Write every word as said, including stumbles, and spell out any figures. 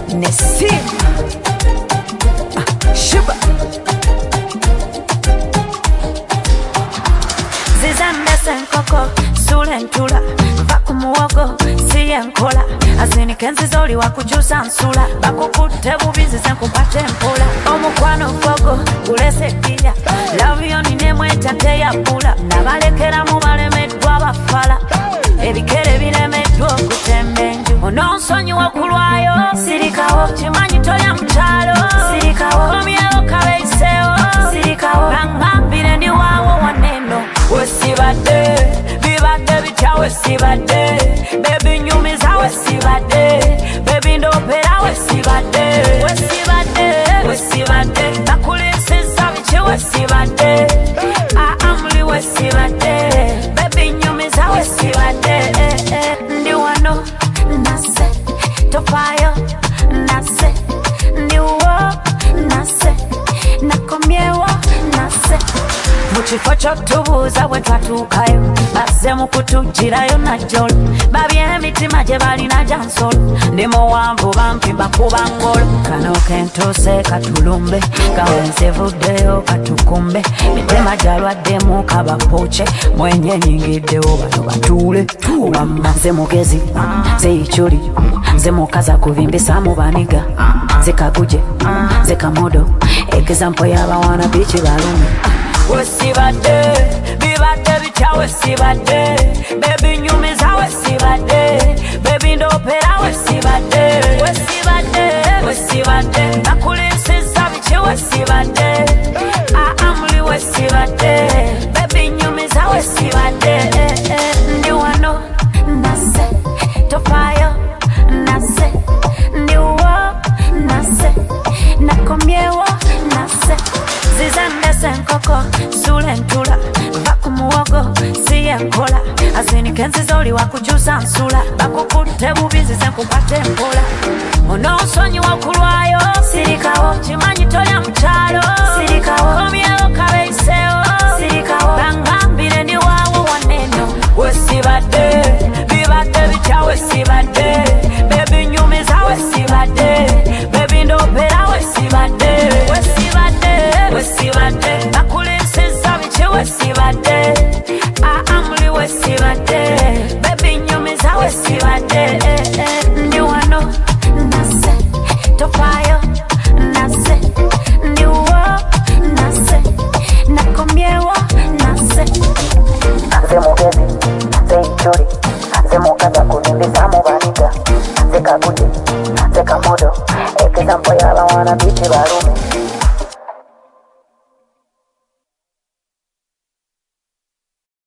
Nessim ah, Shiba Zizambe senkoko Sulentula Vaku muwogo Siye nkola Azini kenzi zoli wakujusa nsula Bakukute bubizi senkupate mpola Omukwano fogo Ulese kia Love yoni nemwe tate ya pula Nabalekera mubalemedwa bafala Ebikere bilemedwa okutembenju Ononsonyi wakulwayo Sirikawo Chimanyi toya mchalo Sirikawo Komyewo kabeisewo Sirikawo Bangambire ndi wawo waneno Wesibade Bibade bicha wesibade Baby nyumiza wesibade Baby ndopera wesibade Wesibade Wesibade Nakulisiza bichi wesibade Aamli wesibade Baby nyumiza wesibade Ndi wano nase Tofayo nase Ndi uwo nase Nakomyewo nase Muchifo chotubuza bwe twatuukayo Bazze mu kutugirayo najjolo Babye emitima gye balina gya nsolo Ndi muwanvu bampi bakuba ngolo Kano kentuuse katulumbe Kawenze vuddeyo katukumbe Mitema gyalwaddemu kabapoche Mwenye nyingiddewo bano batuule Wamma nze mugezi Nze ichuli Nze mukaza kubimbisa mu baniga Nze kaguje Nze kamodo Example y'abawana bichi balume Wesibade, bibade bicha wesibade Baby nyumiza wesibade Baby ndopera wesibade Wesibade, wesibade Nakulisiza bichi wesibade Aamli wesibade Baby nyumiza wesibade Ndi wano, nase Tofayo, nase Ndi uwo, nase Nakomyewo, nase Zizande senkoko Sulentula Vaku muwogo Siye nkola Azini kenzi zoli wakujusa nsula Bakukute bubizi senkupate mpola Ononsonyi wakulwayo Sirikawo Chimanyi toya mchalo Sirikawo Komyewo kabeisewo Sirikawo Bangambire ndi wawo waneno Wesibade Bibade bicha wesibade Baby nyumiza wesibade Baby ndopera wesibade Wesibade Wesibade Nakulisiza bichi wesibade Aamli wesibade Baby nyumiza wesibade Ndi wano nase Tofayo nase Ndi uwo nase Nakomyewo nase Nze mugezi Nze ichuli Nze mukaza kubimbisa mu baniga Nze kaguje Nze kamodo Example y'abawana bichi balume